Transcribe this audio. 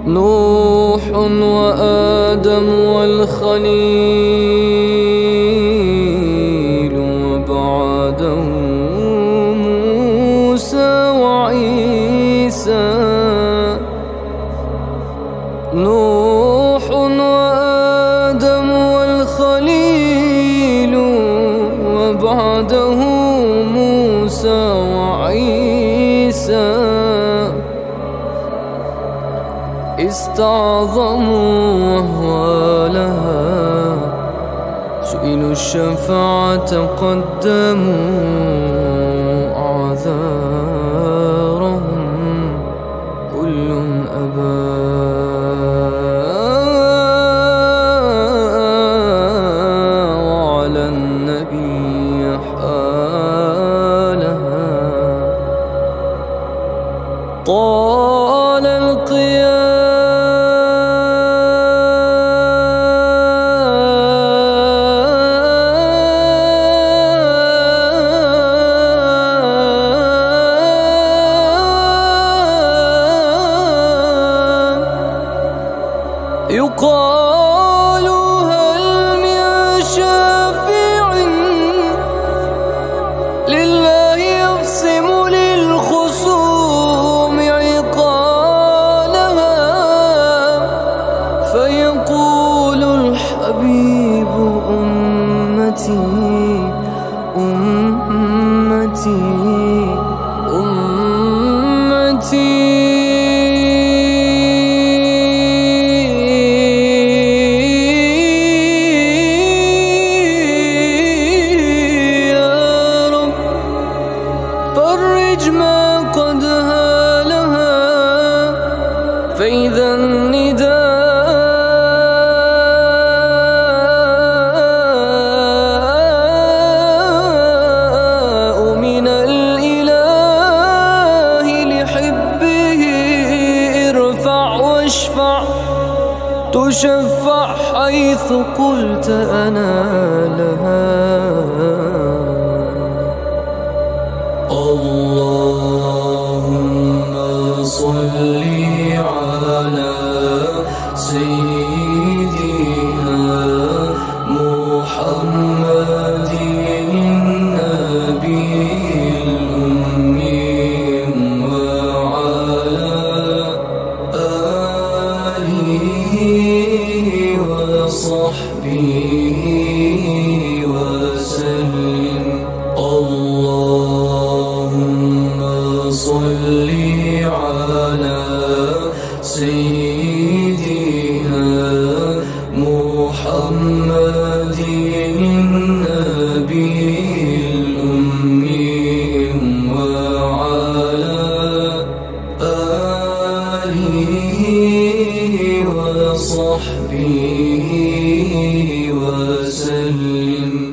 نوح وآدم والخليل وبعدهم موسى وعيسى. نوح وآدم والخليل وبعده موسى وعيسى. استعظموا وهوالها، سئلوا الشفاعة قدموا أعذارهم، كل أبى وعلى النبي حالها. طال القيام يقال هل من شافع لله يفصم للخصوم عقالها، فيقول الحبيب أمتي أمتي أمتي. فرج ما قد هالها، فإذا النداء من الإله لحبه ارفع واشفع، تشفع حيث قلت أنا لها. اللهم صل على سيدنا محمد النبي الأمي وعلى آله وصحبه وسلم. اللهم صل على سيدنا محمد النبي الأمي وعلى آله وصحبه وسلم.